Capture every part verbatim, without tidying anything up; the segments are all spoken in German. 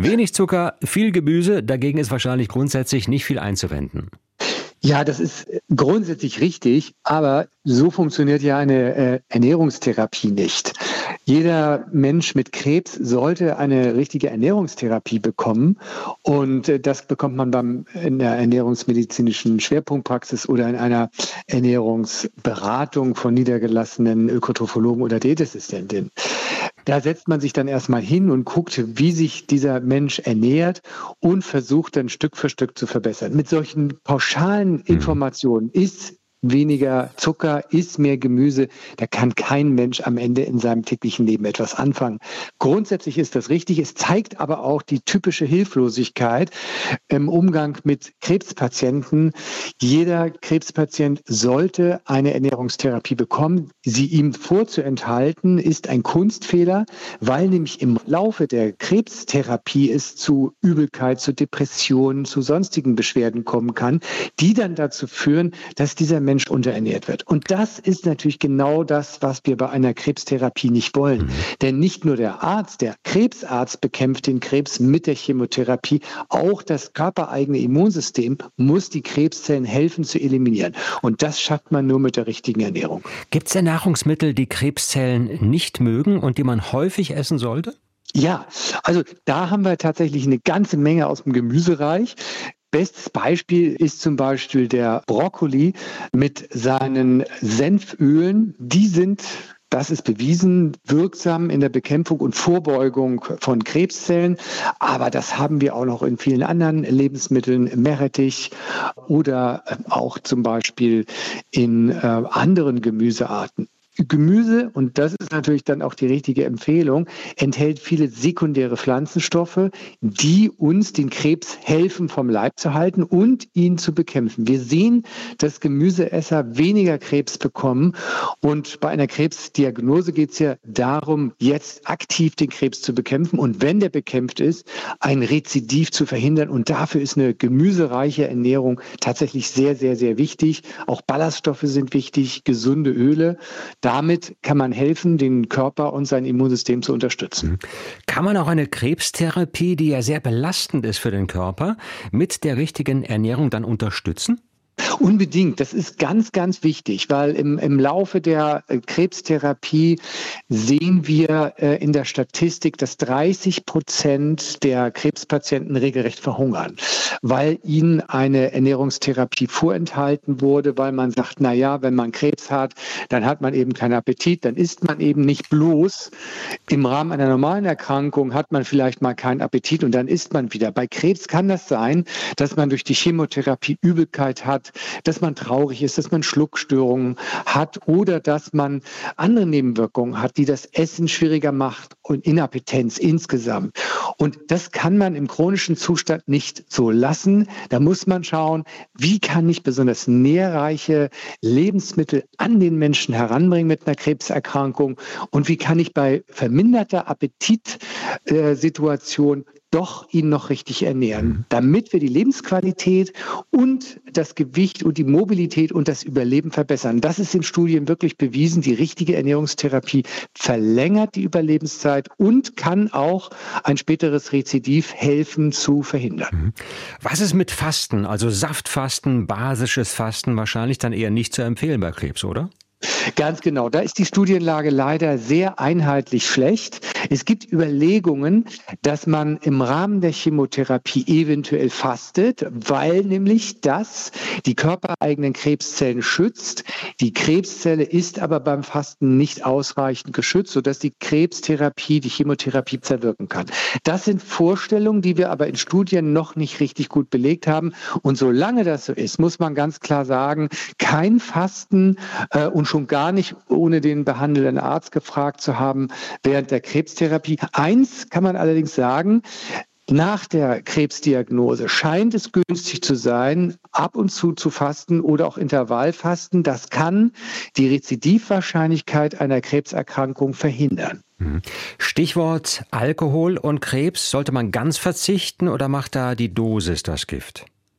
Wenig Zucker, viel Gemüse, dagegen ist wahrscheinlich grundsätzlich nicht viel einzuwenden. Ja, das ist grundsätzlich richtig, aber so funktioniert ja eine äh, Ernährungstherapie nicht. Jeder Mensch mit Krebs sollte eine richtige Ernährungstherapie bekommen und äh, das bekommt man beim in der ernährungsmedizinischen Schwerpunktpraxis oder in einer Ernährungsberatung von niedergelassenen Ökotrophologen oder Diätassistentinnen. Da setzt man sich dann erstmal hin und guckt, wie sich dieser Mensch ernährt und versucht dann Stück für Stück zu verbessern. Mit solchen pauschalen Informationen ist weniger Zucker, ist mehr Gemüse, da kann kein Mensch am Ende in seinem täglichen Leben etwas anfangen. Grundsätzlich ist das richtig, es zeigt aber auch die typische Hilflosigkeit im Umgang mit Krebspatienten. Jeder Krebspatient sollte eine Ernährungstherapie bekommen. Sie ihm vorzuenthalten, ist ein Kunstfehler, weil nämlich im Laufe der Krebstherapie es zu Übelkeit, zu Depressionen, zu sonstigen Beschwerden kommen kann, die dann dazu führen, dass dieser Mensch Mensch unterernährt wird. Und das ist natürlich genau das, was wir bei einer Krebstherapie nicht wollen. Mhm. Denn nicht nur der Arzt, der Krebsarzt bekämpft den Krebs mit der Chemotherapie, auch das körpereigene Immunsystem muss die Krebszellen helfen zu eliminieren. Und das schafft man nur mit der richtigen Ernährung. Gibt es denn Nahrungsmittel, die Krebszellen nicht mögen und die man häufig essen sollte? Ja, also da haben wir tatsächlich eine ganze Menge aus dem Gemüsereich. Bestes Beispiel ist zum Beispiel der Brokkoli mit seinen Senfölen. Die sind, das ist bewiesen, wirksam in der Bekämpfung und Vorbeugung von Krebszellen. Aber das haben wir auch noch in vielen anderen Lebensmitteln, Meerrettich oder auch zum Beispiel in äh, anderen Gemüsearten. Gemüse, und das ist natürlich dann auch die richtige Empfehlung, enthält viele sekundäre Pflanzenstoffe, die uns den Krebs helfen, vom Leib zu halten und ihn zu bekämpfen. Wir sehen, dass Gemüseesser weniger Krebs bekommen und bei einer Krebsdiagnose geht es ja darum, jetzt aktiv den Krebs zu bekämpfen und wenn der bekämpft ist, ein Rezidiv zu verhindern und dafür ist eine gemüsereiche Ernährung tatsächlich sehr, sehr, sehr wichtig. Auch Ballaststoffe sind wichtig, gesunde Öle. Damit kann man helfen, den Körper und sein Immunsystem zu unterstützen. Kann man auch eine Krebstherapie, die ja sehr belastend ist für den Körper, mit der richtigen Ernährung dann unterstützen? Unbedingt, das ist ganz, ganz wichtig, weil im, im Laufe der äh, Krebstherapie sehen wir äh, in der Statistik, dass dreißig Prozent der Krebspatienten regelrecht verhungern, weil ihnen eine Ernährungstherapie vorenthalten wurde, weil man sagt, na ja, wenn man Krebs hat, dann hat man eben keinen Appetit, dann isst man eben nicht bloß. Im Rahmen einer normalen Erkrankung hat man vielleicht mal keinen Appetit und dann isst man wieder. Bei Krebs kann das sein, dass man durch die Chemotherapie Übelkeit hat, dass man traurig ist, dass man Schluckstörungen hat oder dass man andere Nebenwirkungen hat, die das Essen schwieriger macht und Inappetenz insgesamt. Und das kann man im chronischen Zustand nicht so lassen. Da muss man schauen, wie kann ich besonders nährreiche Lebensmittel an den Menschen heranbringen mit einer Krebserkrankung und wie kann ich bei verminderter Appetitsituation doch ihn noch richtig ernähren, damit wir die Lebensqualität und das Gewicht und die Mobilität und das Überleben verbessern. Das ist in Studien wirklich bewiesen. Die richtige Ernährungstherapie verlängert die Überlebenszeit und kann auch ein späteres Rezidiv helfen zu verhindern. Was ist mit Fasten, also Saftfasten, basisches Fasten, wahrscheinlich dann eher nicht zu empfehlen bei Krebs, oder? Ganz genau. Da ist die Studienlage leider sehr einheitlich schlecht. Es gibt Überlegungen, dass man im Rahmen der Chemotherapie eventuell fastet, weil nämlich das die körpereigenen Krebszellen schützt. Die Krebszelle ist aber beim Fasten nicht ausreichend geschützt, sodass die Krebstherapie, die Chemotherapie zerwirken kann. Das sind Vorstellungen, die wir aber in Studien noch nicht richtig gut belegt haben. Und solange das so ist, muss man ganz klar sagen, kein Fasten äh, und schon gar nicht, ohne den behandelnden Arzt gefragt zu haben, während der Krebstherapie. Eins kann man allerdings sagen, nach der Krebsdiagnose scheint es günstig zu sein, ab und zu zu fasten oder auch Intervallfasten. Das kann die Rezidivwahrscheinlichkeit einer Krebserkrankung verhindern. Stichwort Alkohol und Krebs. Sollte man ganz verzichten oder macht da die Dosis das Gift?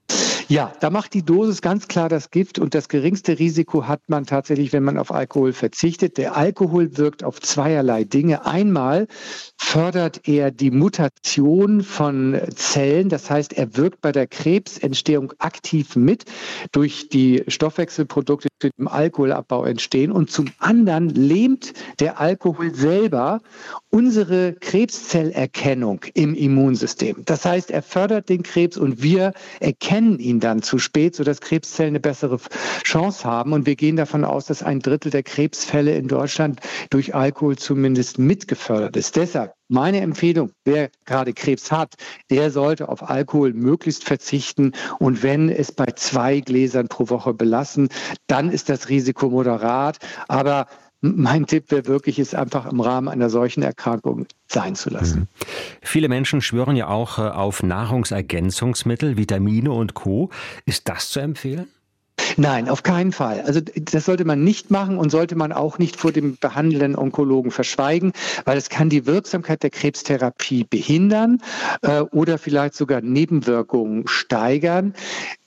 Ja, da macht die Dosis ganz klar das Gift und das geringste Risiko hat man tatsächlich, wenn man auf Alkohol verzichtet. Der Alkohol wirkt auf zweierlei Dinge. Einmal fördert er die Mutation von Zellen, das heißt, er wirkt bei der Krebsentstehung aktiv mit durch die Stoffwechselprodukte, die im Alkoholabbau entstehen. Und zum anderen lähmt der Alkohol selber unsere Krebszellerkennung im Immunsystem. Das heißt, er fördert den Krebs und wir erkennen ihn dann zu spät, sodass Krebszellen eine bessere Chance haben. Und wir gehen davon aus, dass ein Drittel der Krebsfälle in Deutschland durch Alkohol zumindest mitgefördert ist. Deshalb meine Empfehlung, wer gerade Krebs hat, der sollte auf Alkohol möglichst verzichten. Und wenn es bei zwei Gläsern pro Woche belassen, dann ist das Risiko moderat. Aber mein Tipp wäre wirklich, es einfach im Rahmen einer solchen Erkrankung sein zu lassen. Mhm. Viele Menschen schwören ja auch auf Nahrungsergänzungsmittel, Vitamine und Co. Ist das zu empfehlen? Nein, auf keinen Fall. Also das sollte man nicht machen und sollte man auch nicht vor dem behandelnden Onkologen verschweigen, weil es kann die Wirksamkeit der Krebstherapie behindern äh, oder vielleicht sogar Nebenwirkungen steigern.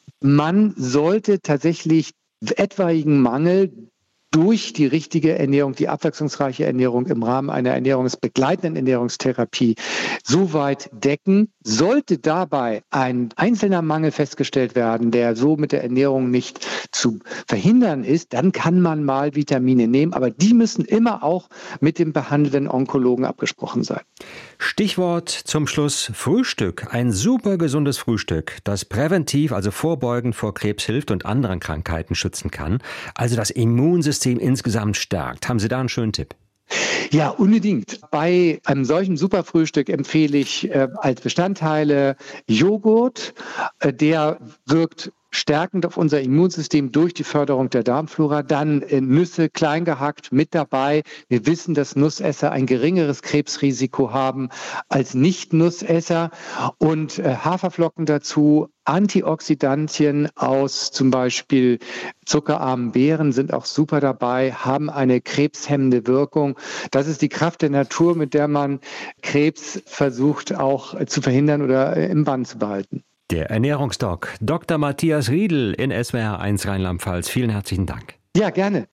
Man sollte tatsächlich etwaigen Mangel durch die richtige Ernährung, die abwechslungsreiche Ernährung im Rahmen einer ernährungsbegleitenden Ernährungstherapie so weit decken. Sollte dabei ein einzelner Mangel festgestellt werden, der so mit der Ernährung nicht zu verhindern ist, dann kann man mal Vitamine nehmen, aber die müssen immer auch mit dem behandelnden Onkologen abgesprochen sein. Stichwort zum Schluss Frühstück. Ein super gesundes Frühstück, das präventiv, also vorbeugend vor Krebs hilft und anderen Krankheiten schützen kann, also das Immunsystem insgesamt stärkt. Haben Sie da einen schönen Tipp? Ja, unbedingt. Bei einem solchen Superfrühstück empfehle ich äh, als Bestandteile Joghurt. Äh, der wirkt stärkend auf unser Immunsystem durch die Förderung der Darmflora. Dann äh, Nüsse klein gehackt mit dabei. Wir wissen, dass Nussesser ein geringeres Krebsrisiko haben als Nicht-Nussesser. Und äh, Haferflocken dazu. Antioxidantien aus zum Beispiel zuckerarmen Beeren sind auch super dabei, haben eine krebshemmende Wirkung. Das ist die Kraft der Natur, mit der man Krebs versucht auch zu verhindern oder im Bann zu behalten. Der Ernährungsdoc Doktor Matthias Riedl in S W R eins Rheinland-Pfalz. Vielen herzlichen Dank. Ja, gerne.